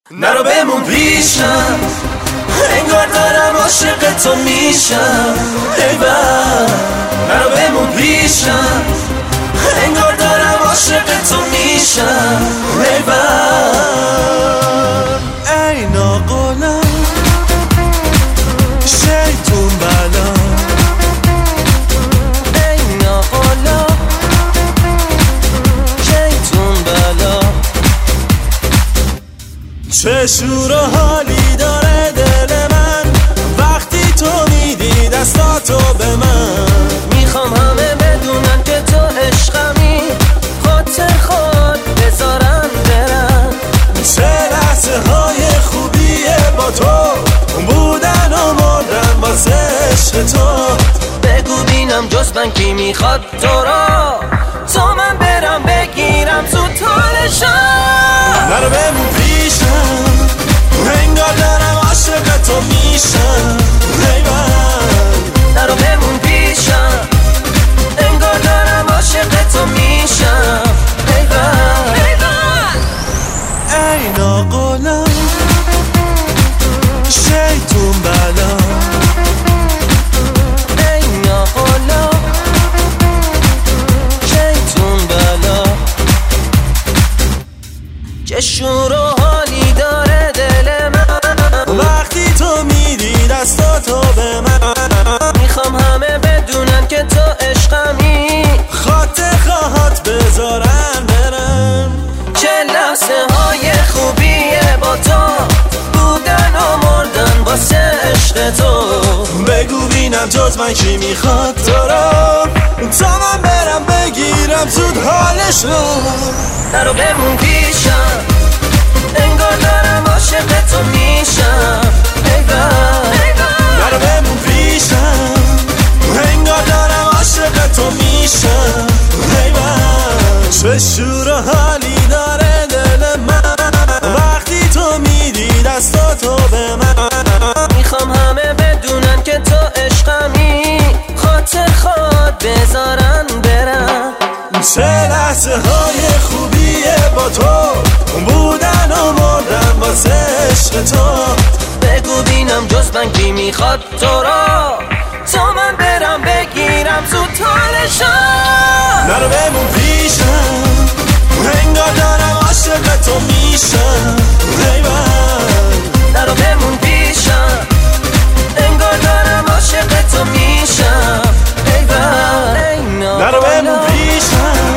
نرو بمون پیشم، انگار دارم عاشق تو میشم. ایول نرو بمون پیشم، انگار دارم عاشق تو میشم. ایول ای ناقلم شیطون بلا، ای ناقلم شیطون بلا. چه شور و حالی داره دل من وقتی تو میدی دستاتو به من. میخوام همه بدونن که تو عشقمی، خاطر خود بذارن برن. چه لحظه های خوبیه با تو بودن و مردن واسه عشق تو. بگو بینم جز من کی میخواد تو را، تا من برم بگیرم زود حالشم. نرو بمون پیشم، انگار دارم عاشق تو میشم. نرو بمون پیشم، انگار دارم عاشق تو میشم. ای ناقلم شیطون بلا، ای ناقلم شیطون بلا. چه شور و حالی داره دل من وقتی تو میدی دستاتو به من. میخوام همه بدونن که تو عشقمی، خاطر خواهات بذارن برن. چه لحظه های خوبیه با تو بودن و مردن واسه عشق تو. بگو بینم جز من کی میخواد تو را، تا من برم بگیرم زود حالشو. نرو بمون پیشم، انگار دارم عاشق تو میشم. نرو بمون پیشم، انگار دارم عاشق تو میشم. چه شور و حالی داره دل من وقتی تو میدی دستاتو به من. میخوام همه بدونن که تو عشقمی، خاطر خود بذارن برن. چه لحظه های خوبیه با تو بودن و مردن واسه عشق تو. بگو بینم جز من کی میخواد تو را، تا من برم بگیرم زود حالشم. نرو بمون پیشم، انگار دارم عاشق تو میشم. نرو بمون پیشم، انگار دارم عاشق تو میشم. نرو بمون پیشم،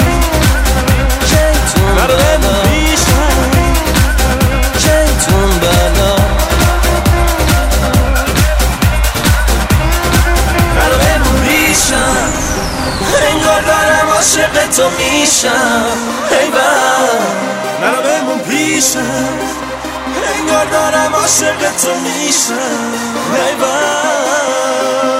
نرو بمون پیشم شیطون بلا. نرو بمون پیشم، انگار دارم عاشق تو میشم. نرو بمون پیشم، انگار دارم عاشق تو میشم.